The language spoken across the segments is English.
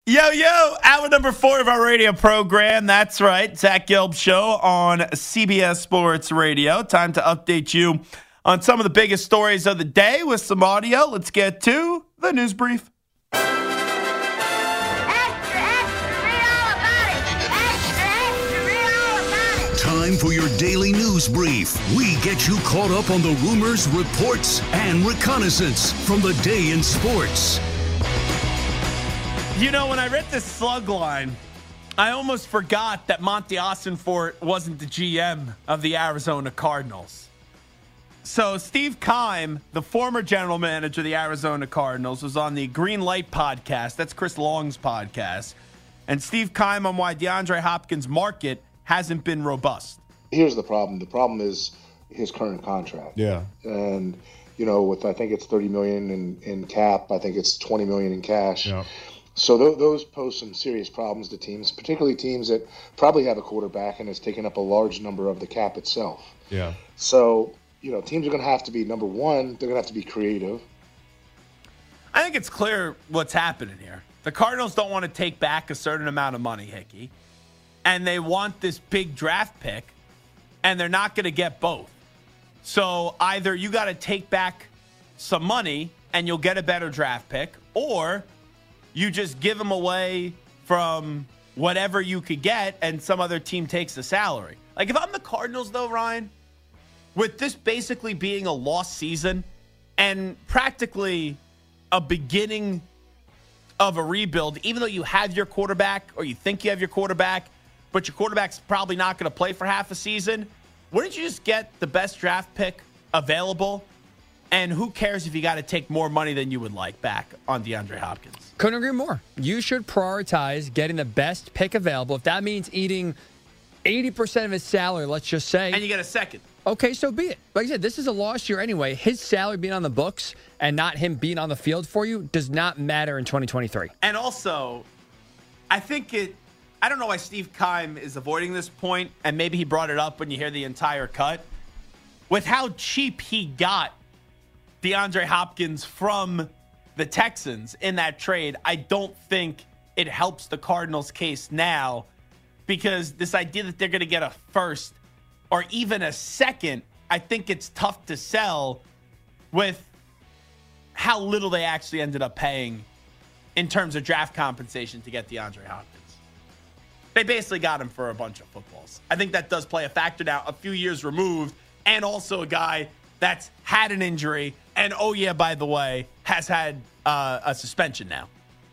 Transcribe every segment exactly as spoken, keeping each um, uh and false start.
Yo, yo, hour number four of our radio program. That's right, Zach Gelb Show on C B S Sports Radio. Time to update you on some of the biggest stories of the day with some audio. Let's get to the news brief. Extra, extra, read all about it. Extra, extra, read all about it. Time for your daily news brief. We get you caught up on the rumors, reports, and reconnaissance from the day in sports. You know, when I read this slug line, I almost forgot that Monty Ossenfort wasn't the G M of the Arizona Cardinals. So Steve Keim, the former general manager of the Arizona Cardinals, was on the Green Light podcast. That's Chris Long's podcast. And Steve Keim on why DeAndre Hopkins' market hasn't been robust. Here's the problem. The problem is his current contract. Yeah. And, you know, with I think it's thirty million dollars in, in cap, I think it's twenty million dollars in cash. Yeah. So th- those pose some serious problems to teams, particularly teams that probably have a quarterback and has taken up a large number of the cap itself. Yeah. So, you know, teams are going to have to be, number one, they're going to have to be creative. I think it's clear what's happening here. The Cardinals don't want to take back a certain amount of money, Hickey, and they want this big draft pick, and they're not going to get both. So either you got to take back some money and you'll get a better draft pick, or you just give them away from whatever you could get and some other team takes the salary. Like if I'm the Cardinals, though, Ryan, with this basically being a lost season and practically a beginning of a rebuild, even though you have your quarterback or you think you have your quarterback, but your quarterback's probably not going to play for half a season, wouldn't you just get the best draft pick available? And who cares if you got to take more money than you would like back on DeAndre Hopkins? Couldn't agree more. You should prioritize getting the best pick available. If that means eating eighty percent of his salary, let's just say. And you get a second. Okay, so be it. Like I said, this is a lost year anyway. His salary being on the books and not him being on the field for you does not matter in twenty twenty-three. And also, I think it, I don't know why Steve Keim is avoiding this point, and maybe he brought it up when you hear the entire cut. With how cheap he got DeAndre Hopkins from the Texans in that trade, I don't think it helps the Cardinals' case now, because this idea that they're going to get a first or even a second, I think it's tough to sell with how little they actually ended up paying in terms of draft compensation to get DeAndre Hopkins. They basically got him for a bunch of footballs. I think that does play a factor now, a few years removed, and also a guy that's had an injury and, oh, yeah, by the way, has had uh, a suspension now.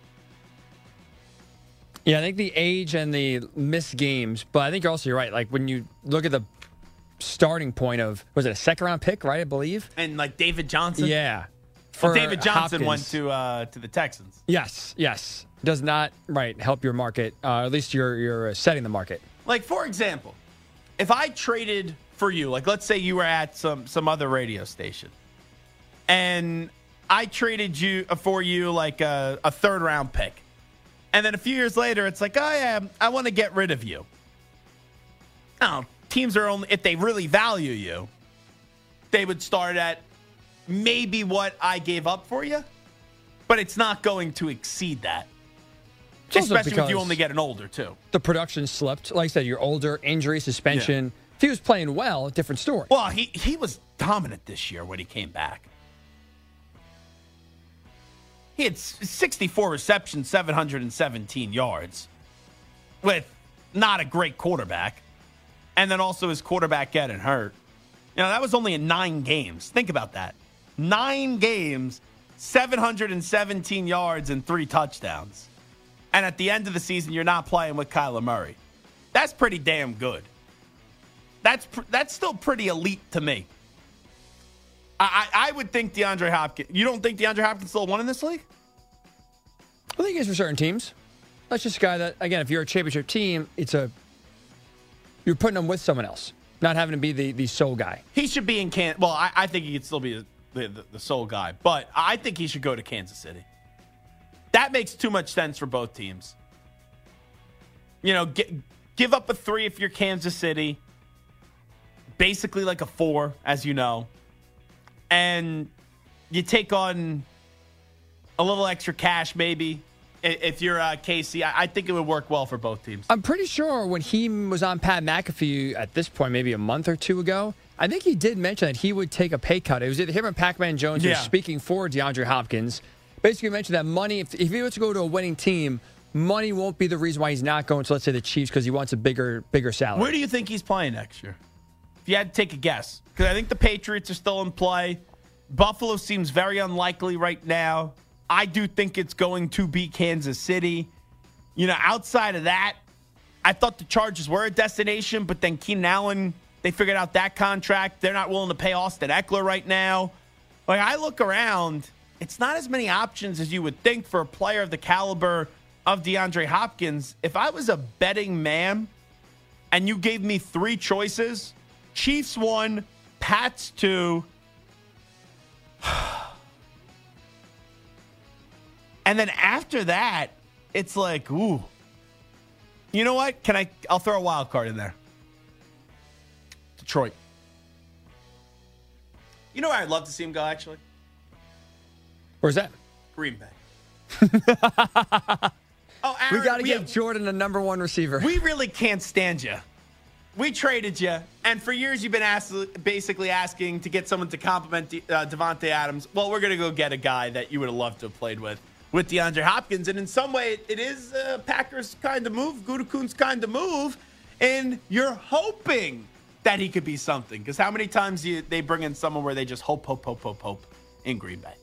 Yeah, I think the age and the missed games, but I think you're also you're right. Like when you look at the starting point of, was it a second round pick, right? I believe. And like David Johnson. Yeah. Well, David Johnson Hopkins. went to uh, to the Texans. Yes, yes. Does not right help your market. Uh, at least you're you're setting the market. Like for example, if I traded for you, like let's say you were at some some other radio station, and I traded you for you like a, a third round pick. And then a few years later, it's like, oh, yeah, I want to get rid of you. Now, teams are only, if they really value you, they would start at maybe what I gave up for you, but it's not going to exceed that. Also Especially if you because only get an older, too. The production slipped. Like I said, you're older, injury, suspension. Yeah. If he was playing well, different story. Well, he, he was dominant this year when he came back. He had sixty-four receptions, seven hundred seventeen yards with not a great quarterback. And then also his quarterback getting hurt. You know, that was only in nine games. Think about that. Nine games, seven hundred seventeen yards and three touchdowns. And at the end of the season, you're not playing with Kyler Murray. That's pretty damn good. That's that's still pretty elite to me. I, I would think DeAndre Hopkins. You don't think DeAndre Hopkins still won in this league? I think it's for certain teams. That's just a guy that, again, if you're a championship team, it's a you're putting him with someone else, not having to be the, the sole guy. He should be in Kansas. Well, I, I think he could still be the, the, the sole guy, but I think he should go to Kansas City. That makes too much sense for both teams. You know, get, give up a three if you're Kansas City. Basically like a four, as you know. And you take on a little extra cash maybe If you're uh, K C, I, I think it would work well for both teams. I'm pretty sure when he was on Pat McAfee at this point, maybe a month or two ago, I think he did mention that he would take a pay cut. It was either him or Pac-Man Jones who Yeah. was speaking for DeAndre Hopkins. Basically mentioned that money, if, if he was to go to a winning team, money won't be the reason why he's not going to, let's say, the Chiefs because he wants a bigger bigger salary. Where do you think he's playing next year? If you had to take a guess. Because I think the Patriots are still in play. Buffalo seems very unlikely right now. I do think it's going to be Kansas City. You know, outside of that, I thought the Chargers were a destination, but then Keenan Allen, they figured out that contract. They're not willing to pay Austin Eckler right now. Like, I look around, it's not as many options as you would think for a player of the caliber of DeAndre Hopkins. If I was a betting man and you gave me three choices, Chiefs one, Pats two, and then after that, it's like, ooh. You know what? Can I? I'll throw a wild card in there. Detroit. You know where I'd love to see him go, actually? Where's that? Green Bay. oh, Aaron, We got to we get have- Jordan a number one receiver. We really can't stand you. We traded you, and for years you've been asked, basically asking to get someone to compliment De, uh, Devontae Adams. Well, we're going to go get a guy that you would have loved to have played with, with DeAndre Hopkins. And in some way, it is uh, Packers' kind of move, Gutekunst's kind of move, and you're hoping that he could be something. Because how many times do you, they bring in someone where they just hope, hope, hope, hope, hope in Green Bay?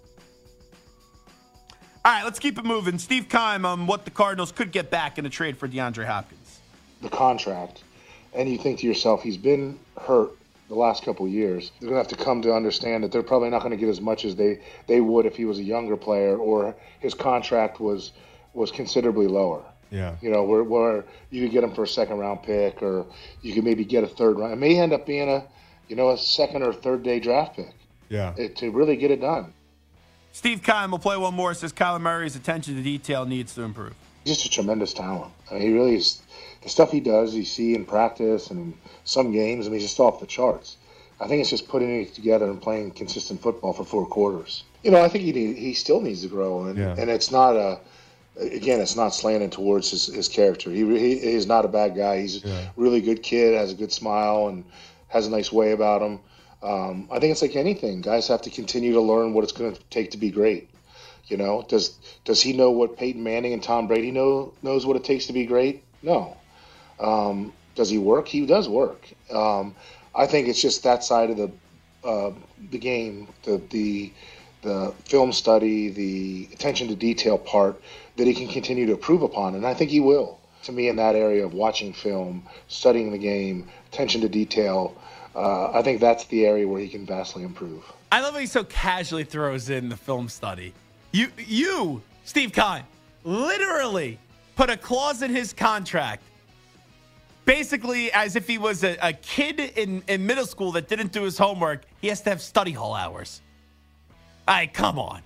All right, let's keep it moving. Steve Keim on what the Cardinals could get back in a trade for DeAndre Hopkins. The contract. And you think to yourself, he's been hurt the last couple of years. They're going to have to come to understand that they're probably not going to get as much as they, they would if he was a younger player or his contract was was considerably lower. Yeah. You know, where, where you could get him for a second-round pick or you could maybe get a third round. It may end up being a, you know, a second or third-day draft pick Yeah. it, to really get it done. Steve Keim will play one more. Says Kyler Murray's attention to detail needs to improve. Just a tremendous talent. I mean, he really is. The stuff he does, you see in practice and in some games, I mean, he's just off the charts. I think it's just putting it together and playing consistent football for four quarters. You know, I think he need, he still needs to grow, and Yeah. and it's not a. Again, it's not slanted towards his, his character. He, he he's not a bad guy. He's Yeah. a really good kid, has a good smile, and has a nice way about him. Um, I think it's like anything. Guys have to continue to learn what it's going to take to be great. You know, does does he know what Peyton Manning and Tom Brady know knows what it takes to be great? No. Um, does he work? He does work. Um, I think it's just that side of the uh, the game, the the the film study, the attention to detail part that he can continue to improve upon, and I think he will. To me, in that area of watching film, studying the game, attention to detail, uh, I think that's the area where he can vastly improve. I love how he so casually throws in the film study. You, you, Steve Keim, literally put a clause in his contract, basically as if he was a, a kid in, in middle school that didn't do his homework. He has to have study hall hours. All right, come on.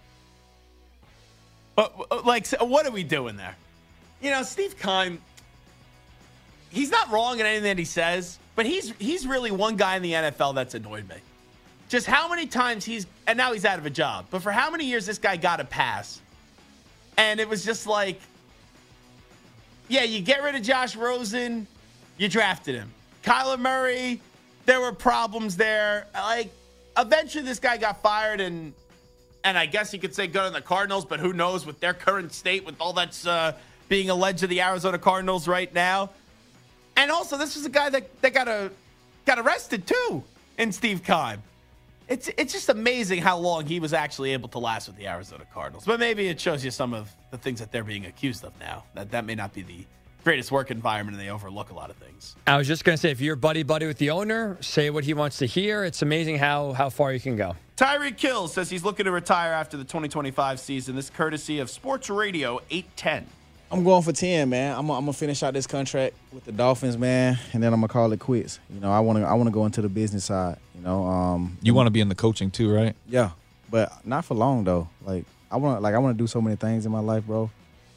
But, like, so what are we doing there? You know, Steve Keim, he's not wrong in anything that he says, but he's he's really one guy in the N F L that's annoyed me. Just how many times he's, and now he's out of a job, but for how many years this guy got a pass? And it was just like, yeah, you get rid of Josh Rosen, you drafted him. Kyler Murray, there were problems there. Like, eventually this guy got fired, and and I guess you could say go to the Cardinals, but who knows with their current state, with all that's uh, being alleged to the Arizona Cardinals right now. And also, this was a guy that, that got a, got arrested too in Steve Keim. It's it's just amazing how long he was actually able to last with the Arizona Cardinals. But maybe it shows you some of the things that they're being accused of now. That that may not be the greatest work environment, and they overlook a lot of things. I was just going to say, if you're buddy-buddy with the owner, say what he wants to hear. It's amazing how how far you can go. Tyreek Hill says he's looking to retire after the twenty twenty-five season. This courtesy of Sports Radio eight ten. I'm going for ten, man. I'm going to finish out this contract with the Dolphins, man, and then I'm going to call it quits. You know, I want to I want to go into the business side, you know. Um, you want to be in the coaching too, right? Yeah, but not for long though. Like I want like I want to do so many things in my life, bro.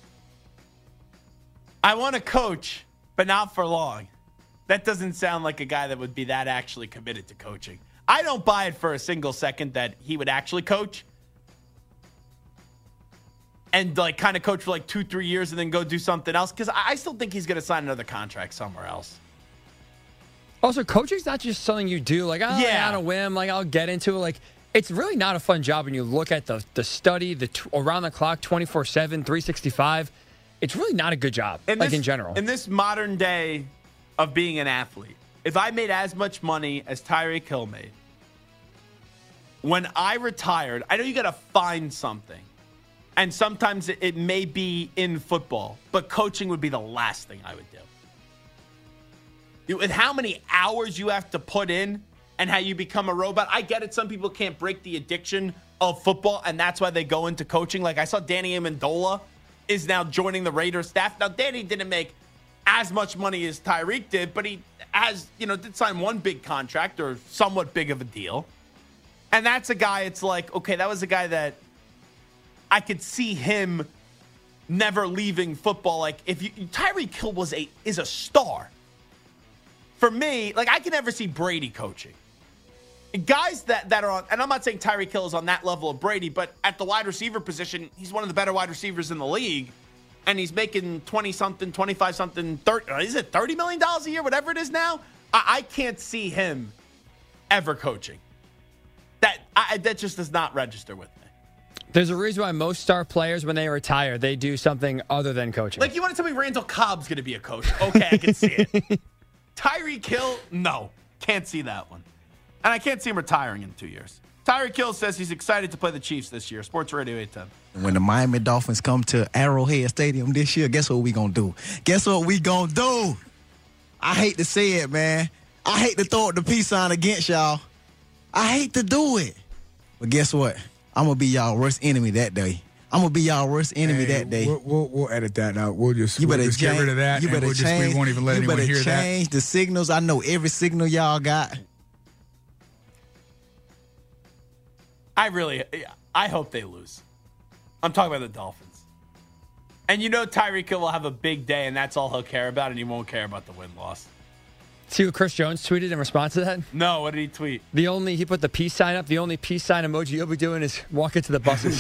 I want to coach, but not for long. That doesn't sound like a guy that would be that actually committed to coaching. I don't buy it for a single second that he would actually coach. and like kind of coach for like two, three years and then go do something else? Because I still think he's going to sign another contract somewhere else. Also, coaching's not just something you do like, oh, yeah, on a whim, like I'll get into it. Like, it's really not a fun job when you look at the the study, the t- around the clock, twenty-four seven, three sixty-five. It's really not a good job, in like this, in general. In this modern day of being an athlete, if I made as much money as Tyreek Hill made, when I retired, I know you got to find something. And sometimes it, it may be in football, but coaching would be the last thing I would do. With how many hours you have to put in and how you become a robot. I get it. Some people can't break the addiction of football, and that's why they go into coaching. Like I saw Danny Amendola is now joining the Raiders staff. Now, Danny didn't make as much money as Tyreek did, but he has, you know, did sign one big contract or somewhat big of a deal. And that's a guy, it's like, okay, that was a guy that I could see him never leaving football. Like if you, Tyreek Hill was a, is a star. For me, like I can never see Brady coaching. Guys that, that are on, and I'm not saying Tyreek Hill is on that level of Brady, but at the wide receiver position, he's one of the better wide receivers in the league. And he's making twenty-something, twenty-five-something, thirty, is it thirty million dollars a year, whatever it is now? I, I can't see him ever coaching. That I, that just does not register with me. There's a reason why most star players, when they retire, they do something other than coaching. Like, you want to tell me Randall Cobb's going to be a coach? Okay, I can see it. Tyreek Hill, no. Can't see that one. And I can't see him retiring in two years. Tyreek Hill says he's excited to play the Chiefs this year. Sports Radio eight ten. When the Miami Dolphins come to Arrowhead Stadium this year, guess what we gonna do? Guess what we gonna do? I hate to say it, man. I hate to throw up the peace sign against y'all. I hate to do it. But guess what? I'm gonna be y'all worst enemy that day. I'm gonna be y'all worst enemy hey, that day. We'll, we'll, we'll edit that out. We'll just, you we'll better just change, get rid of that. You better and we'll change. Just, we won't even let you anyone better hear change that. the signals. I know every signal y'all got. I really, I hope they lose. I'm talking about the Dolphins. And you know Tyreek Hill will have a big day, and that's all he'll care about, and he won't care about the win-loss. See what Chris Jones tweeted in response to that? No, what did he tweet? The only, he put the peace sign up. The only peace sign emoji you'll be doing is walking to the buses.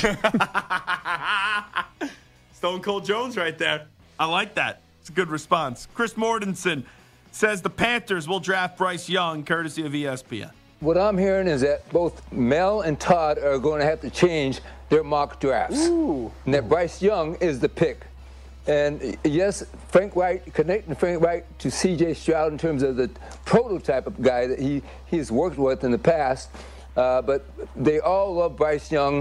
Stone Cold Jones right there. I like that. It's a good response. Chris Mortensen says the Panthers will draft Bryce Young, courtesy of E S P N. What I'm hearing is that both Mel and Todd are going to have to change their mock drafts. Ooh. And that Bryce Young is the pick. And yes, Frank Wright, connecting Frank Wright to C J Stroud in terms of the prototype of guy that he, he's worked with in the past. Uh, but they all love Bryce Young.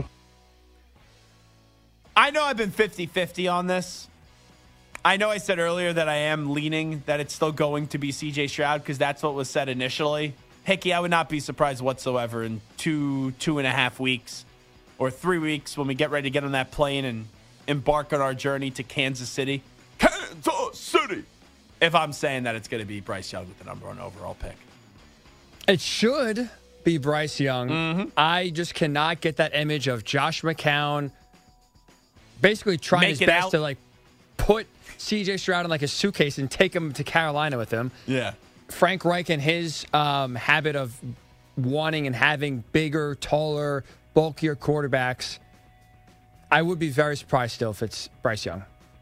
I know I've been fifty-fifty on this. I know I said earlier that I am leaning that it's still going to be C J Stroud because that's what was said initially. Hickey, I would not be surprised whatsoever in two, two and a half weeks or three weeks when we get ready to get on that plane and embark on our journey to Kansas City. Kansas City! If I'm saying that it's going to be Bryce Young with the number one overall pick. It should be Bryce Young. Mm-hmm. I just cannot get that image of Josh McCown basically trying Make his it best out. to like put C J Stroud in like a suitcase and take him to Carolina with him. Yeah. Frank Reich and his um, habit of wanting and having bigger, taller, bulkier quarterbacks. I would be very surprised still if it's Bryce Young.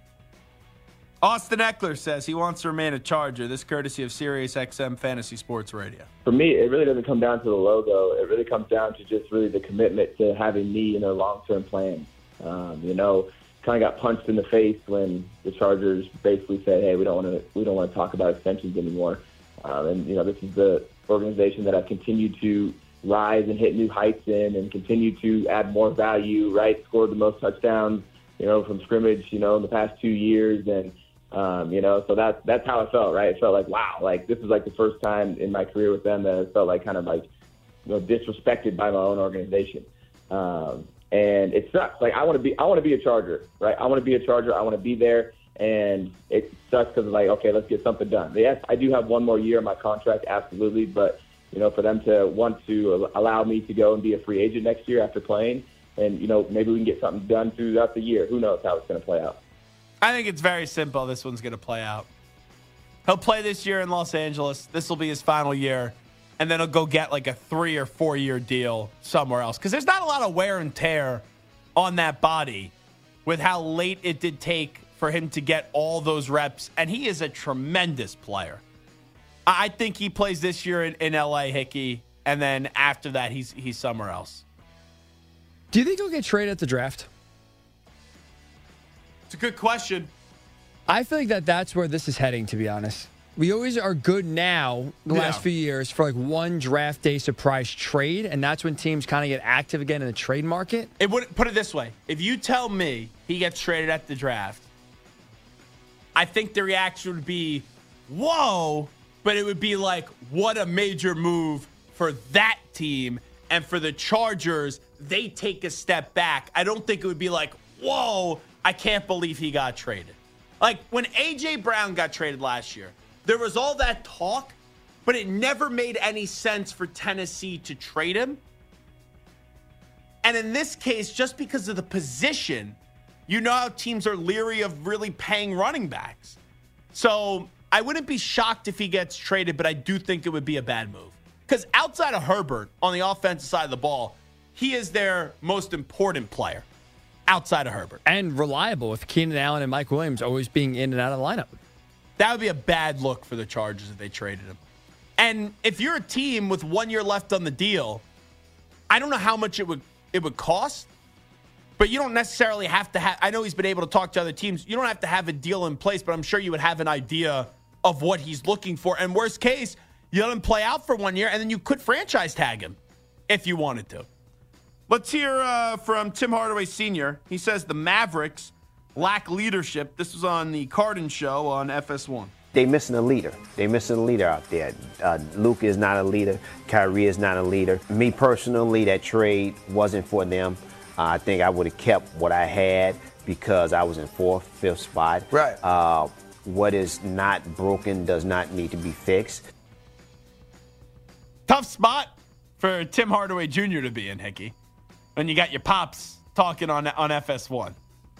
Austin Eckler says he wants to remain a Charger. This courtesy of Sirius X M Fantasy Sports Radio. For me, it really doesn't come down to the logo. It really comes down to just really the commitment to having me in their long-term plan. Um, you know, kind of got punched in the face when the Chargers basically said, "Hey, we don't want to we don't want to talk about extensions anymore." Um, and you know, this is the organization that I've continued to rise and hit new heights in, and continue to add more value. Right, scored the most touchdowns, you know, from scrimmage, you know, in the past two years, and um, you know, so that's that's how it felt. Right, it felt like wow, like this is like the first time in my career with them that it felt like kind of like you know disrespected by my own organization. Um, And it sucks. Like I want to be, I want to be a Charger, right? I want to be a Charger. I want to be there, and it sucks because like, okay, let's get something done. Yes, I do have one more year on my contract, absolutely. But you know, for them to want to allow me to go and be a free agent next year after playing, and you know, maybe we can get something done throughout the year. Who knows how it's going to play out? I think it's very simple. This one's going to play out. He'll play this year in Los Angeles. This will be his final year. And then he'll go get like a three or four year deal somewhere else. Because there's not a lot of wear and tear on that body with how late it did take for him to get all those reps, and he is a tremendous player. I think he plays this year in, in L A, Hickey, and then after that, he's he's somewhere else. Do you think he'll get traded at the draft? It's a good question. I feel like that that's where this is heading, to be honest. We always are good now, the Yeah. last few years, for like one draft day surprise trade, and that's when teams kind of get active again in the trade market. It would put it this way: if you tell me he gets traded at the draft, I think the reaction would be, "Whoa!" But it would be like, "What a major move for that team!" And for the Chargers, they take a step back. I don't think it would be like, "Whoa! I can't believe he got traded." Like when A J Brown got traded last year, there was all that talk, but it never made any sense for Tennessee to trade him. And in this case, just because of the position, you know how teams are leery of really paying running backs. So I wouldn't be shocked if he gets traded, but I do think it would be a bad move. Because outside of Herbert on the offensive side of the ball, he is their most important player outside of Herbert. And reliable with Keenan Allen and Mike Williams always being in and out of the lineup. That would be a bad look for the Chargers if they traded him. And if you're a team with one year left on the deal, I don't know how much it would it would cost, but you don't necessarily have to have – I know he's been able to talk to other teams. You don't have to have a deal in place, but I'm sure you would have an idea of what he's looking for. And worst case, you let him play out for one year, and then you could franchise tag him if you wanted to. Let's hear uh, from Tim Hardaway Senior He says the Mavericks lack leadership. This was on the Cardin Show on F S one. They missing a leader. They missing a leader out there. Uh, Luka is not a leader. Kyrie is not a leader. Me personally, that trade wasn't for them. Uh, I think I would have kept what I had because I was in fourth, fifth spot. Right. Uh, what is not broken does not need to be fixed. Tough spot for Tim Hardaway Junior to be in, Hickey, when you got your pops talking on on F S one.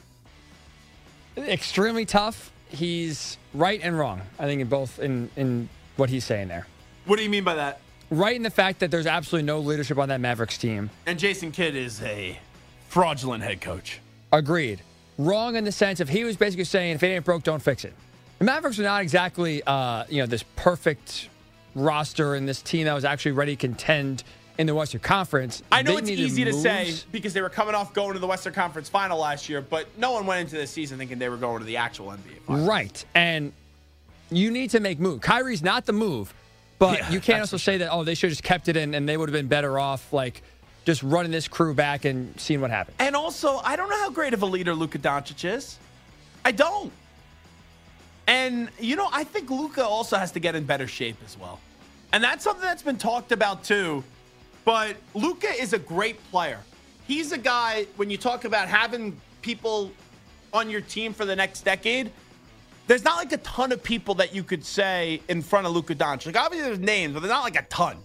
Extremely tough. He's right and wrong, I think, in both in, in what he's saying there. What do you mean by that? Right in the fact that there's absolutely no leadership on that Mavericks team. And Jason Kidd is a fraudulent head coach. Agreed. Wrong in the sense of he was basically saying, if it ain't broke, don't fix it. The Mavericks are not exactly, uh, you know, this perfect roster and this team that was actually ready to contend in the Western Conference. I know They it's needed easy to moves. say because they were coming off going to the Western Conference Final last year, but no one went into the season thinking they were going to the actual N B A Finals. Right. And you need to make moves. Kyrie's not the move, but Yeah, you can't that's also say that, oh, they should have just kept it in and they would have been better off, like, just running this crew back and seeing what happens. And also, I don't know how great of a leader Luka Doncic is. I don't. And, you know, I think Luka also has to get in better shape as well. And that's something that's been talked about, too. But Luka is a great player. He's a guy, when you talk about having people on your team for the next decade, there's not like a ton of people that you could say in front of Luka Doncic. Like, obviously, there's names, but there's not like a ton.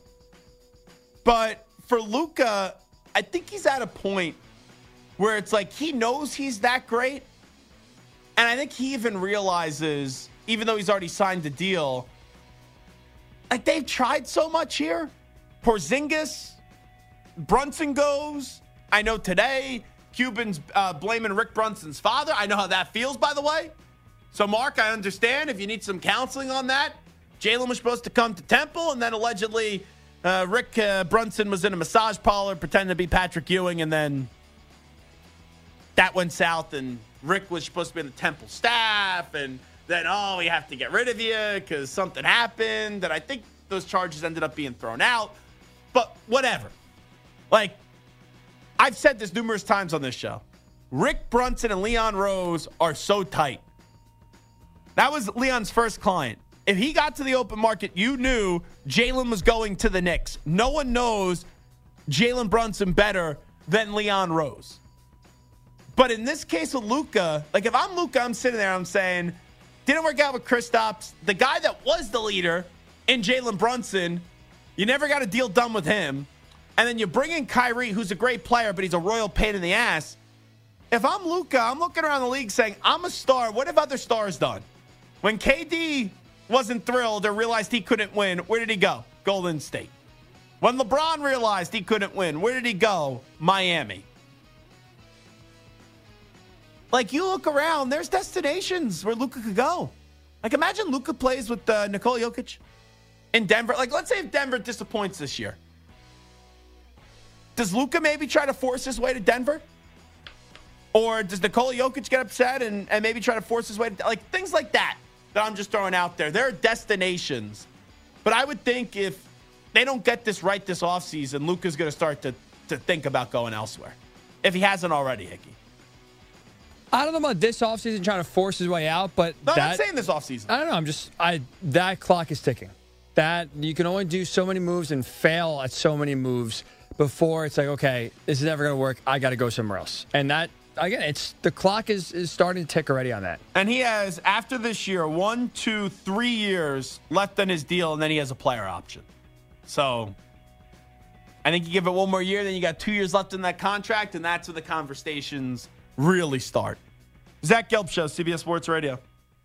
But for Luka, I think he's at a point where it's like he knows he's that great. And I think he even realizes, even though he's already signed the deal, like they've tried so much here. Porzingis, Brunson goes. I know today Cuban's uh, blaming Rick Brunson's father. I know how that feels, by the way. So, Mark, I understand if you need some counseling on that. Jalen was supposed to come to Temple, and then allegedly uh, Rick uh, Brunson was in a massage parlor pretending to be Patrick Ewing, and then that went south, and Rick was supposed to be in the Temple staff, and then, oh, we have to get rid of you because something happened, and I think those charges ended up being thrown out. But whatever. Like, I've said this numerous times on this show. Rick Brunson and Leon Rose are so tight. That was Leon's first client. If he got to the open market, you knew Jalen was going to the Knicks. No one knows Jalen Brunson better than Leon Rose. But in this case with Luka, like if I'm Luka, I'm sitting there, I'm saying, didn't work out with Kristaps. The guy that was the leader in Jalen Brunson, you never got a deal done with him. And then you bring in Kyrie, who's a great player, but he's a royal pain in the ass. If I'm Luka, I'm looking around the league saying, I'm a star. What have other stars done? When K D wasn't thrilled or realized he couldn't win, where did he go? Golden State. When LeBron realized he couldn't win, where did he go? Miami. like you look around, there's destinations where Luka could go. Like imagine Luka plays with uh, Nikola Jokic in Denver. Like let's say if Denver disappoints this year. Does Luka maybe try to force his way to Denver? Or does Nikola Jokic get upset and, and maybe try to force his way to, like things like that that I'm just throwing out there. There are destinations. But I would think if they don't get this right this offseason, Luka's going to start to, to think about going elsewhere. If he hasn't already, Hickey. I don't know about this offseason trying to force his way out, but no, that, I'm not saying this offseason. I don't know. I'm just I that clock is ticking. That you can only do so many moves and fail at so many moves before it's like, okay, this is never going to work. I got to go somewhere else. And that again, it's the clock is is starting to tick already on that. And he has after this year one, two, three years left on his deal, and then he has a player option. So I think you give it one more year, then you got two years left in that contract, and that's where the conversations really start. Zach Gelb Show, C B S Sports Radio.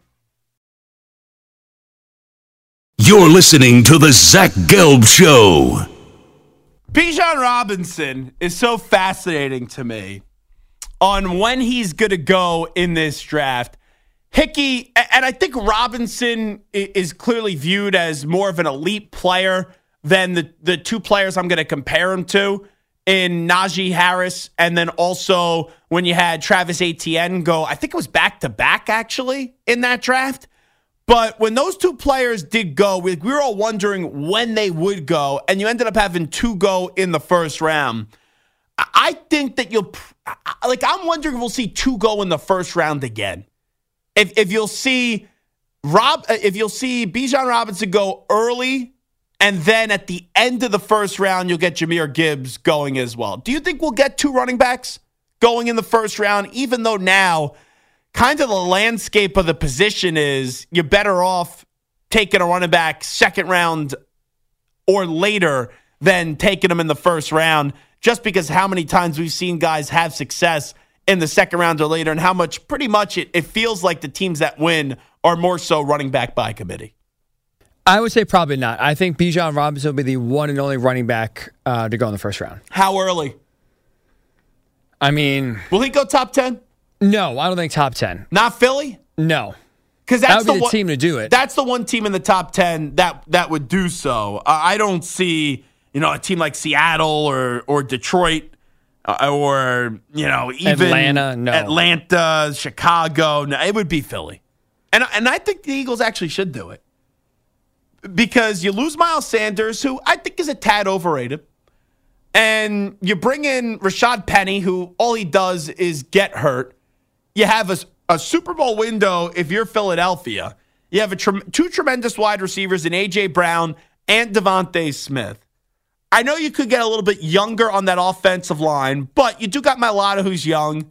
You're listening to the Zach Gelb Show. Bijan Robinson is so fascinating to me on when he's going to go in this draft. Hickey, and I think Robinson is clearly viewed as more of an elite player than the, the two players I'm going to compare him to in Najee Harris, and then also when you had Travis Etienne go, I think it was back-to-back, actually, in that draft. But when those two players did go, we, we were all wondering when they would go, and you ended up having two go in the first round. I think that you'll, like, I'm wondering if we'll see two go in the first round again. If if you'll see Rob, if you'll see Bijan Robinson go early, and then at the end of the first round, you'll get Jahmyr Gibbs going as well. Do you think we'll get two running backs going in the first round, even though now kind of the landscape of the position is you're better off taking a running back second round or later than taking them in the first round, just because how many times we've seen guys have success in the second round or later, and how much pretty much it, it feels like the teams that win are more so running back by committee. I would say probably not. I think Bijan Robinson will be the one and only running back uh, to go in the first round. How early? I mean... Will he go top ten? No, I don't think top ten. Not Philly? No. Because that that's would be the, the one, team to do it. That's the one team in the top ten that, that would do so. Uh, I don't see, you know, a team like Seattle or or Detroit uh, or, you know, even Atlanta, no. Atlanta, Chicago. No, it would be Philly. And, and I think the Eagles actually should do it. Because you lose Miles Sanders, who I think is a tad overrated. And you bring in Rashad Penny, who all he does is get hurt. You have a, a Super Bowl window if you're Philadelphia. You have a tre- two tremendous wide receivers in A J. Brown and Devontae Smith. I know you could get a little bit younger on that offensive line, but you do got Mailata, who's young.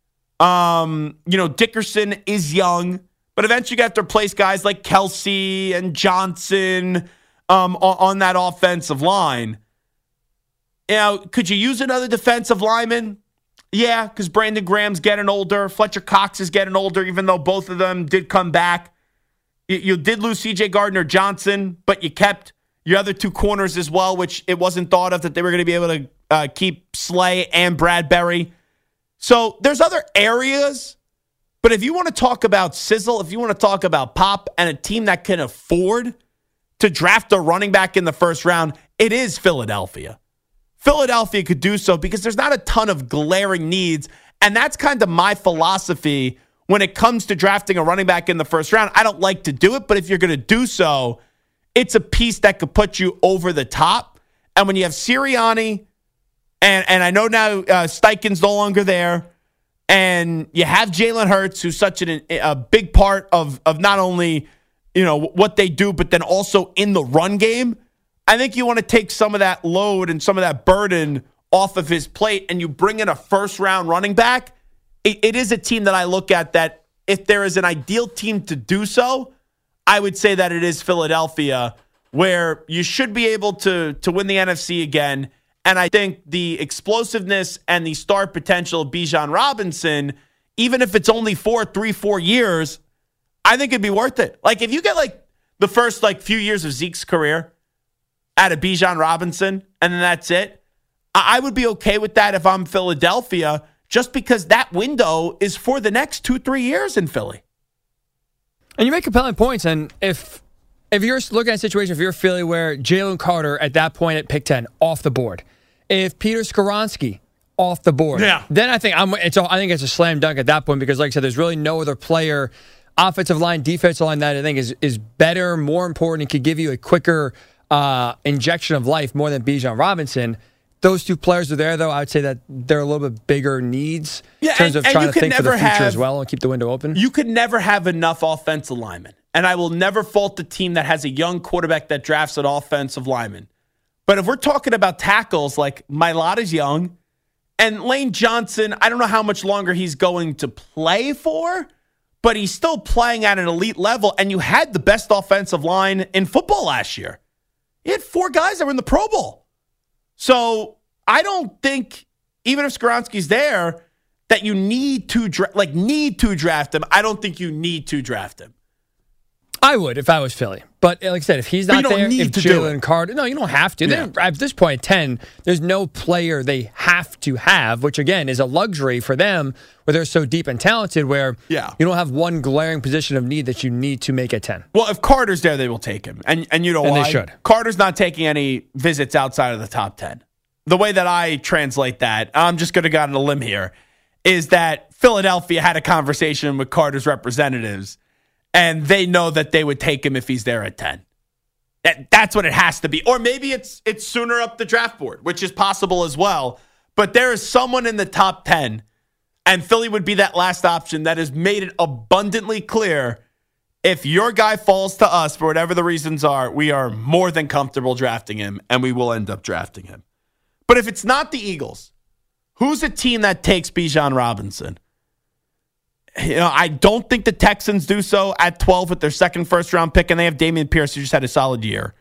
Um, you know, Dickerson is young. But eventually you have to replace guys like Kelsey and Johnson um, on, on that offensive line. You know, could you use another defensive lineman? Yeah, because Brandon Graham's getting older. Fletcher Cox is getting older, even though both of them did come back. You, you did lose C J Gardner-Johnson, but you kept your other two corners as well, which it wasn't thought of that they were going to be able to uh, keep Slay and Bradbury. So there's other areas. But if you want to talk about sizzle, if you want to talk about pop and a team that can afford to draft a running back in the first round, it is Philadelphia. Philadelphia could do so because there's not a ton of glaring needs. And that's kind of my philosophy when it comes to drafting a running back in the first round. I don't like to do it, but if you're going to do so, it's a piece that could put you over the top. And when you have Sirianni, and, and I know now uh, Steichen's no longer there, and you have Jalen Hurts, who's such an, a big part of, of not only, you know, what they do, but then also in the run game. I think you want to take some of that load and some of that burden off of his plate, and you bring in a first-round running back. It, it is a team that I look at that if there is an ideal team to do so, I would say that it is Philadelphia, where you should be able to, to win the N F C again. And I think the explosiveness and the star potential of Bijan Robinson, even if it's only for three, four years, I think it'd be worth it. Like if you get like the first like few years of Zeke's career out of Bijan Robinson, and then that's it, I would be okay with that if I'm Philadelphia, just because that window is for the next two, three years in Philly. And you make compelling points. And if if you're looking at a situation, if you're Philly where Jalen Carter at that point at pick ten, off the board. If Peter Skoronski, off the board. Yeah. Then I think I'm it's a, I think it's a slam dunk at that point because, like I said, there's really no other player, offensive line, defensive line, that I think is is better, more important, and could give you a quicker uh, injection of life more than Bijan Robinson. Those two players are there, though. I would say that they're a little bit bigger needs yeah, in terms and, of trying to think for the future have, as well and keep the window open. You could never have enough offensive linemen. And I will never fault the team that has a young quarterback that drafts an offensive lineman. But if we're talking about tackles, like Mailata's young, and Lane Johnson, I don't know how much longer he's going to play for, but he's still playing at an elite level, and you had the best offensive line in football last year. You had four guys that were in the Pro Bowl. So I don't think, even if Skoronski's there, that you need to dra- like need to draft him. I don't think you need to draft him. I would if I was Philly. But like I said, if he's not there, if Jalen Carter, no, you don't have to. Yeah. At this point, at ten, there's no player they have to have, which again is a luxury for them where they're so deep and talented where yeah. you don't have one glaring position of need that you need to make at ten. Well, if Carter's there, they will take him. And and you know and why? They should. Carter's not taking any visits outside of the top ten. The way that I translate that, I'm just going to go on a limb here, is that Philadelphia had a conversation with Carter's representatives, and they know that they would take him if he's there at ten. That, that's what it has to be. Or maybe it's it's sooner up the draft board, which is possible as well. But there is someone in the top ten, and Philly would be that last option that has made it abundantly clear, if your guy falls to us for whatever the reasons are, we are more than comfortable drafting him, and we will end up drafting him. But if it's not the Eagles, who's a team that takes Bijan Robinson? You know, I don't think the Texans do so at twelve with their second first-round pick, and they have Dameon Pierce, who just had a solid year.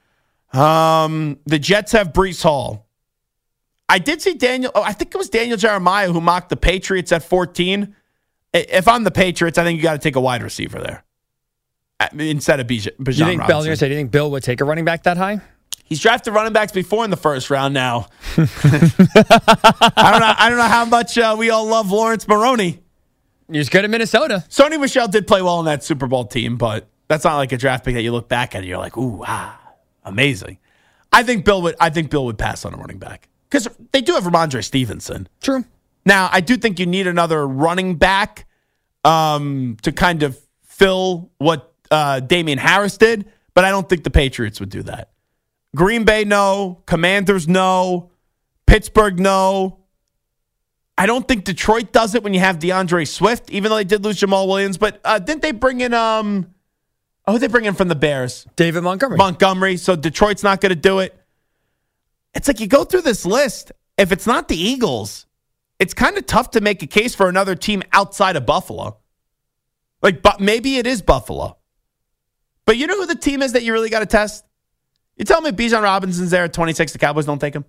Um, the Jets have Breece Hall. I did see Daniel, oh, I think it was Daniel Jeremiah who mocked the Patriots at fourteen. If I'm the Patriots, I think you got to take a wide receiver there instead of Bijan Robinson. You think Bill, say, do you think Bill would take a running back that high? He's drafted running backs before in the first round now. I don't know I don't know how much uh, we all love Lawrence Maroney. He's good at Minnesota. Sony Michel did play well on that Super Bowl team, but that's not like a draft pick that you look back at and you're like, ooh, ah, amazing. I think Bill would I think Bill would pass on a running back. Because they do have Ramondre Stevenson. True. Now, I do think you need another running back um, to kind of fill what uh, Damian Harris did, but I don't think the Patriots would do that. Green Bay, no. Commanders, no. Pittsburgh, no. I don't think Detroit does it when you have DeAndre Swift, even though they did lose Jamal Williams. But uh, didn't they bring in, um, oh, who did they bring in from the Bears? David Montgomery. Montgomery. So Detroit's not going to do it. It's like you go through this list. If it's not the Eagles, it's kind of tough to make a case for another team outside of Buffalo. Like, but maybe it is Buffalo. But you know who the team is that you really got to test? You tell me if Bijan Robinson's there at twenty-six, the Cowboys don't take him?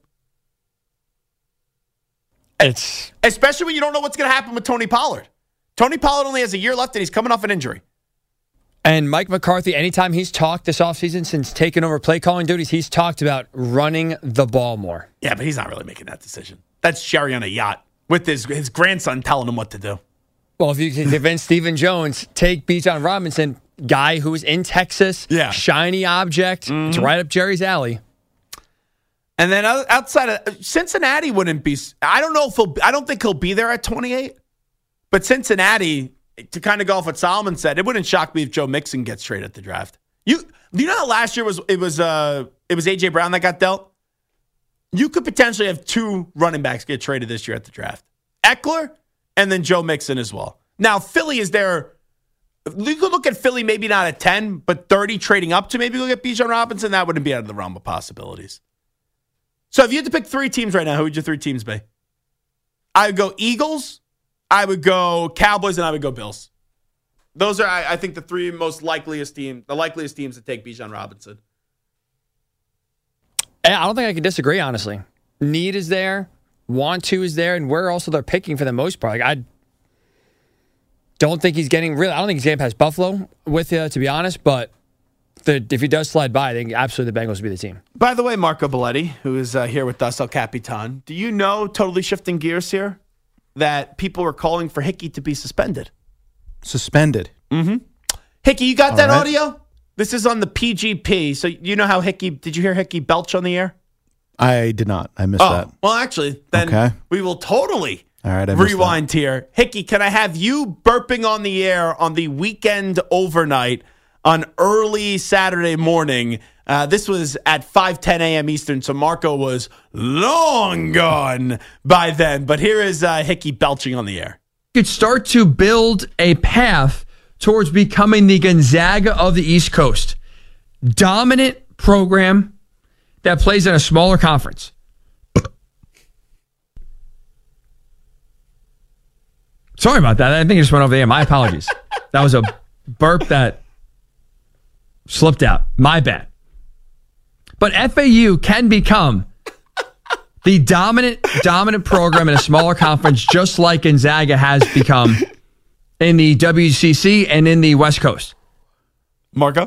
It's Especially when you don't know what's going to happen with Tony Pollard. Tony Pollard only has a year left, and he's coming off an injury. And Mike McCarthy, anytime he's talked this offseason since taking over play calling duties, he's talked about running the ball more. Yeah, but he's not really making that decision. That's Sherry on a yacht with his, his grandson telling him what to do. Well, if you can convince Stephen Jones, take Bijan Robinson, guy who's in Texas, yeah. shiny object, mm-hmm. It's right up Jerry's alley. And then outside of Cincinnati wouldn't be. I don't know if he'll. I don't think he'll be there at twenty-eight. But Cincinnati, to kind of go off what Solomon said, it wouldn't shock me if Joe Mixon gets traded at the draft. You, you know how last year was it was uh it was A J Brown that got dealt. You could potentially have two running backs get traded this year at the draft: Eckler and then Joe Mixon as well. Now Philly is there. You could look at Philly maybe not at ten, but thirty trading up to maybe look at Bijan Robinson. That wouldn't be out of the realm of possibilities. So if you had to pick three teams right now, who would your three teams be? I would go Eagles, I would go Cowboys, and I would go Bills. Those are, I, I think, the three most likeliest team, the likeliest teams to take Bijan Robinson. I don't think I can disagree, honestly. Need is there, want to is there, and where also they're picking for the most part. Like, I don't think he's getting really. I don't think he's getting past Buffalo with you, to be honest, but. The, if he does slide by, I think absolutely the Bengals would be the team. By the way, Marco Belletti, who is uh, here with us, El Capitan, do you know, totally shifting gears here, that people were calling for Hickey to be suspended. Suspended. Mm-hmm. Hickey, you got All that right. audio? This is on the P G P. So you know how Hickey, did you hear Hickey belch on the air? I did not. I missed oh, that. Well, actually, then Okay. we will totally All right, I missed rewind here. Hickey, can I have you burping on the air on the weekend overnight on early Saturday morning? Uh, this was at five ten a.m. Eastern, so Marco was long gone by then. But here is uh, Hickey belching on the air. Could start to build a path towards becoming the Gonzaga of the East Coast. Dominant program that plays in a smaller conference. Sorry about that. I think it just went over there. My apologies. That was a burp that slipped out. My bad. But F A U can become the dominant, dominant program in a smaller conference, just like Gonzaga has become in the W C C and in the West Coast. Marco?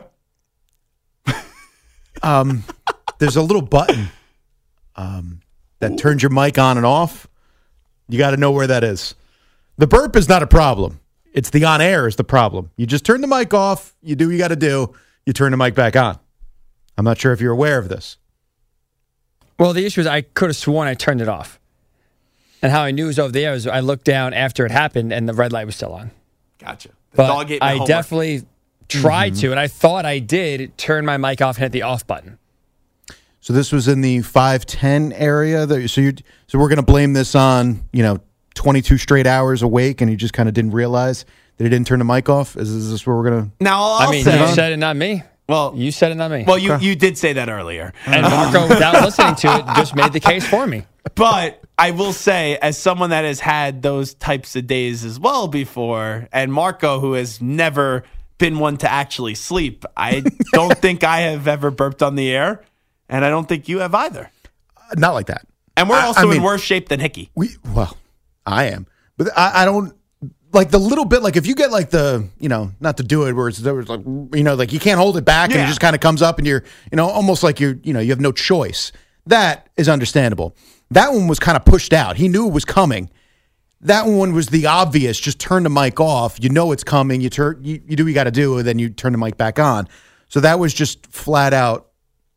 Um, there's a little button um, that turns your mic on and off. You got to know where that is. The burp is not a problem. It's the on air is the problem. You just turn the mic off. You do what you got to do. You turn the mic back on. I'm not sure if you're aware of this. Well, the issue is I could have sworn I turned it off. And how I knew it was over there is I looked down after it happened and the red light was still on. Gotcha. The But dog ate my I homework. definitely tried Mhm. to, and I thought I did turn my mic off and hit the off button. So this was in the five ten area. That, so you so we're going to blame this on, you know, twenty-two straight hours awake, and you just kind of didn't realize that he didn't turn the mic off. Is, is this where we're going to? Now, all I I'll mean, say, you said it, not me. Well, you said it, not me. Well, you, you did say that earlier. And Marco, without listening to it, just made the case for me. But I will say, as someone that has had those types of days as well before, and Marco, who has never been one to actually sleep, I don't think I have ever burped on the air, and I don't think you have either. Not like that. And we're I- also I mean- in worse shape than Hickey. We well, I am, but I, I don't like the little bit. Like if you get like the, you know, not to do it where it's there was like, you know, like you can't hold it back and Yeah. it just kind of comes up and you're, you know, almost like you're, you know, you have no choice. That is understandable. That one was kind of pushed out. He knew it was coming. That one was the obvious. Just turn the mic off. You know it's coming. You turn, you, you do what you got to do, and then you turn the mic back on. So that was just flat out.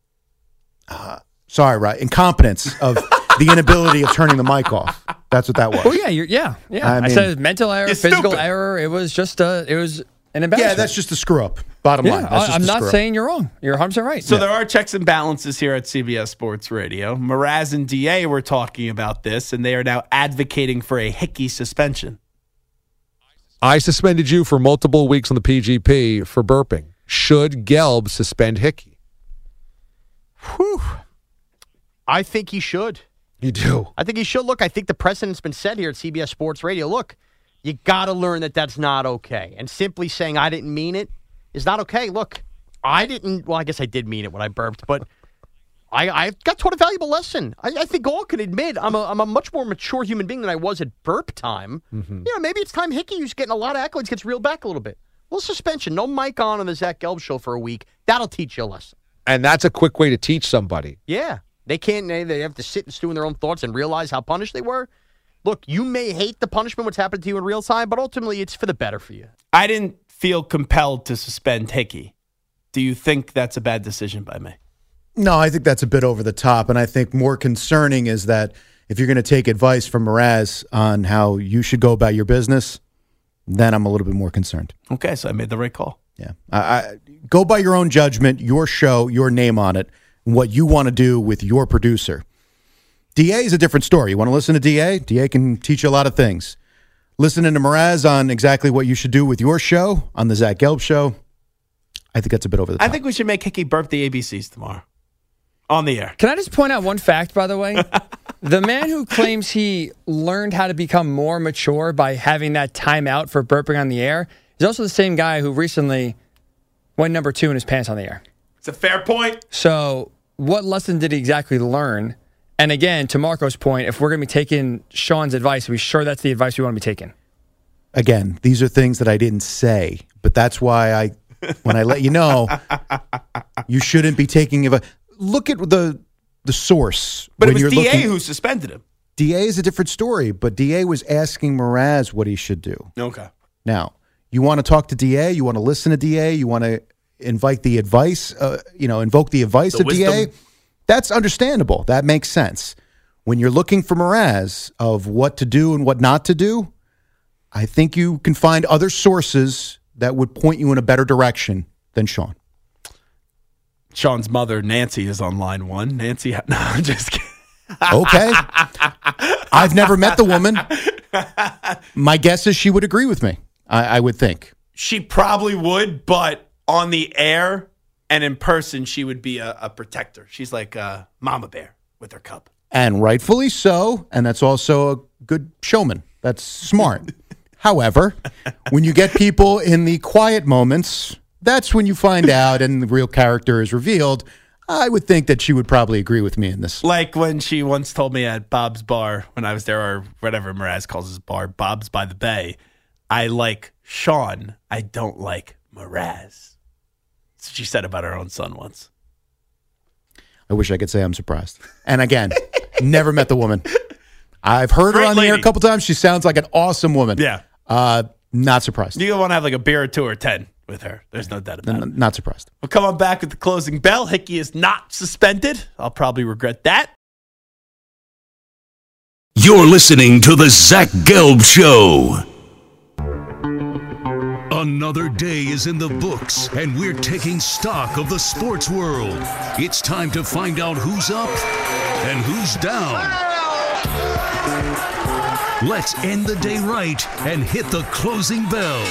Uh, sorry, right? Incompetence of the inability of turning the mic off. That's what that was. Well, yeah, you're, yeah, yeah. I I, mean- said mental error, You're physical stupid. error. It was just a, it was an embarrassment. Yeah, that's just a screw up. Bottom Yeah, line. That's just I, I'm a not screw up. saying you're wrong. You're one hundred percent right. So there are checks and balances here at C B S Sports Radio. Mraz and D A were talking about this, and they are now advocating for a Hickey suspension. I suspended you for multiple weeks on the P G P for burping. Should Gelb suspend Hickey? Whew. I think he should. You do. I think he should. Look, I think the precedent's been set here at C B S Sports Radio. Look, you got to learn that that's not okay. And simply saying I didn't mean it is not okay. Look, I didn't, well, I guess I did mean it when I burped, but I, I got taught a valuable lesson. I, I think all can admit I'm a, I'm a much more mature human being than I was at burp time. Mm-hmm. You know, maybe it's time Hickey, who's getting a lot of accolades, gets reeled back a little bit. A little suspension, no mic on on the Zach Gelb show for a week. That'll teach you a lesson. And that's a quick way to teach somebody. Yeah. They can't, they, they have to sit and stew in their own thoughts and realize how punished they were. Look, you may hate the punishment, what's happened to you in real time, but ultimately it's for the better for you. I didn't feel compelled to suspend Hickey. Do you think that's a bad decision by me? No, I think that's a bit over the top. And I think more concerning is that if you're going to take advice from Mraz on how you should go about your business, then I'm a little bit more concerned. Okay, so I made the right call. Yeah. I, I go by your own judgment, your show, your name on it, and what you want to do with your producer. D A is a different story. You want to listen to D A? D A can teach you a lot of things. Listening to Mraz on exactly what you should do with your show on the Zach Gelb show, I think that's a bit over the top. I think we should make Hickey burp the A B Cs tomorrow on the air. Can I just point out one fact, by the way? The man who claims he learned how to become more mature by having that timeout for burping on the air is also the same guy who recently went number two in his pants on the air. It's a fair point. So what lesson did he exactly learn? And again, to Marco's point, if we're going to be taking Sean's advice, are we sure that's the advice we want to be taking? Again, these are things that I didn't say, but that's why I, when I let you know, you shouldn't be taking of a look at the the source. But when it was you're D A looking- who suspended him. D A is a different story, but D A was asking Mraz what he should do. Okay. Now, you want to talk to D A, you want to listen to D A, you want to invite the advice, uh, you know, invoke the advice The of D A. wisdom. That's understandable. That makes sense. When you're looking for Mraz of what to do and what not to do, I think you can find other sources that would point you in a better direction than Sean. Sean's mother, Nancy, is on line one. Nancy, no, I'm just kidding. Okay. I've never met the woman. My guess is she would agree with me, I, I would think. She probably would, but on the air and in person, she would be a, a protector. She's like a mama bear with her cub. And rightfully so. And that's also a good showman. That's smart. However, when you get people in the quiet moments, that's when you find out and the real character is revealed. I would think that she would probably agree with me in this. Like when she once told me at Bob's Bar, when I was there, or whatever Mraz calls his bar, Bob's by the Bay, I like Sean. I don't like Mraz. That's what she said about her own son once. I wish I could say I'm surprised. And again, never met the woman. I've heard Great her on the lady. air a couple times. She sounds like an awesome woman. Yeah. Uh, not surprised. You want to have like a beer or two or ten with her. There's no doubt about it. N- Not surprised. We'll come on back with the closing bell. Hickey is not suspended. I'll probably regret that. You're listening to the Zach Gelb Show. Another day is in the books, and we're taking stock of the sports world. It's time to find out who's up and who's down. Let's end the day right and hit the closing bell.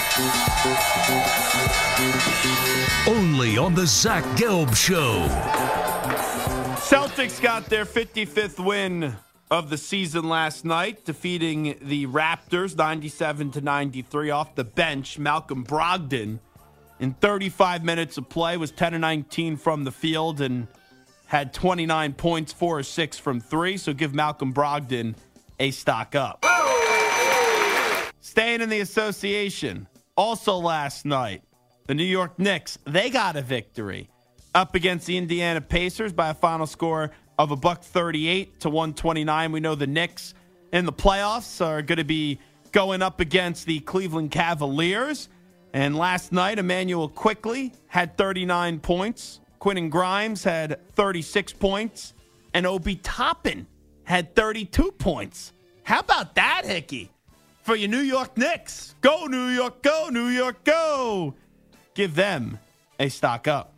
Only on the Zach Gelb Show. Celtics got their fifty-fifth win of the season last night, defeating the Raptors ninety-seven to ninety-three off the bench. Malcolm Brogdon, in thirty-five minutes of play, was ten of nineteen from the field and had twenty-nine points, four or six from three. So give Malcolm Brogdon a stock up. Staying in the association, also last night, the New York Knicks, they got a victory up against the Indiana Pacers by a final score of a buck thirty-eight to one twenty-nine. We know the Knicks in the playoffs are going to be going up against the Cleveland Cavaliers. And last night, Emmanuel Quickley had thirty-nine points. Quentin Grimes had thirty-six points. And Obi Toppin had thirty-two points. How about that, Hickey? For your New York Knicks. Go, New York, go, New York, go. Give them a stock up.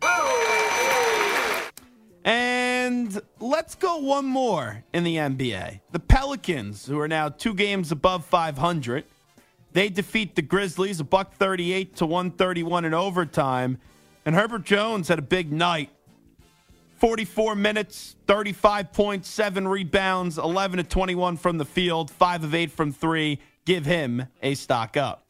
And let's go one more in the N B A. The Pelicans, who are now two games above five hundred, they defeat the Grizzlies a buck thirty-eight to one thirty-one in overtime. And Herbert Jones had a big night. forty-four minutes, thirty-five points, seven rebounds, eleven to twenty-one from the field, five of eight from three. Give him a stock up.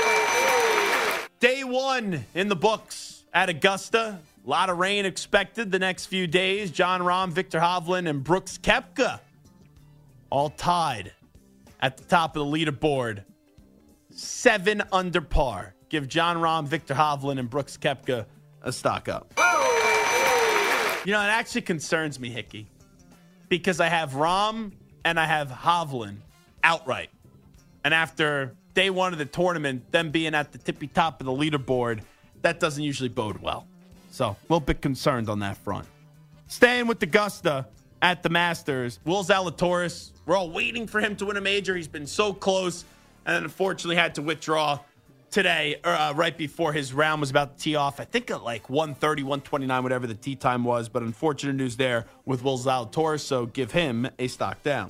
Day one in the books at Augusta. A lot of rain expected the next few days. John Rahm, Victor Hovland, and Brooks Koepka all tied at the top of the leaderboard. Seven under par. Give John Rahm, Victor Hovland, and Brooks Koepka a stock up. You know, it actually concerns me, Hickey, because I have Rahm and I have Hovland outright. And after day one of the tournament, them being at the tippy top of the leaderboard, that doesn't usually bode well. So, a little bit concerned on that front. Staying with Augusta at the Masters, Will Zalatoris, we're all waiting for him to win a major. He's been so close and unfortunately had to withdraw today, uh, right before his round was about to tee off. I think at like one thirty, one twenty-nine, whatever the tee time was. But unfortunate news there with Will Zalatoris, so give him a stock down.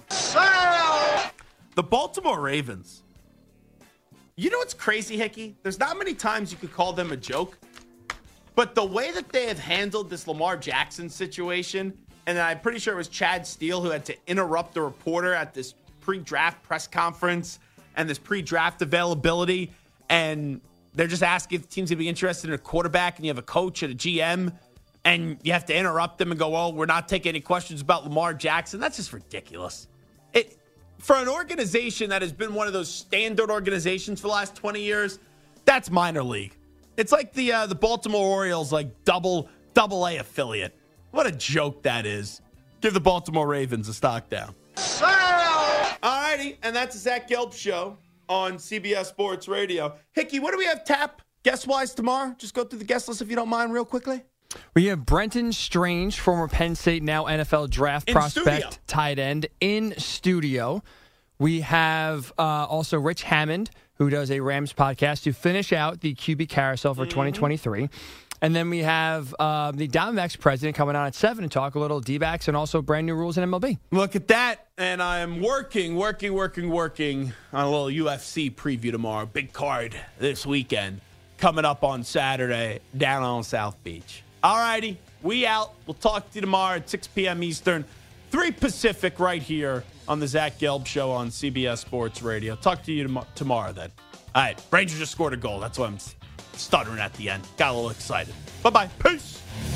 The Baltimore Ravens. You know what's crazy, Hickey? There's not many times you could call them a joke. But the way that they have handled this Lamar Jackson situation, and I'm pretty sure it was Chad Steele who had to interrupt the reporter at this pre-draft press conference and this pre-draft availability, and they're just asking if the team's going to be interested in a quarterback, and you have a coach and a G M, and you have to interrupt them and go, oh, we're not taking any questions about Lamar Jackson. That's just ridiculous. It for an organization that has been one of those standard organizations for the last twenty years, that's minor league. It's like the uh, the Baltimore Orioles, like double double A affiliate. What a joke that is. Give the Baltimore Ravens a stock down. All righty, and that's the Zach Gelb Show on C B S Sports Radio. Hickey, what do we have tap guest-wise tomorrow? Just go through the guest list if you don't mind real quickly. We have Brenton Strange, former Penn State, now N F L draft In prospect, studio. tight end, in studio. We have uh, also Rich Hammond, who does a Rams podcast, to finish out the Q B carousel for mm-hmm. twenty twenty-three. And then we have uh, the Diamondbacks president coming on at seven to talk a little D-backs and also brand new rules in M L B. Look at that. And I'm working, working, working, working on a little U F C preview tomorrow. Big card this weekend coming up on Saturday down on South Beach. All righty, we out. We'll talk to you tomorrow at six p.m. Eastern, three Pacific right here on the Zach Gelb Show on C B S Sports Radio. Talk to you tom- tomorrow then. All right, Rangers just scored a goal. That's why I'm stuttering at the end. Got a little excited. Bye-bye. Peace.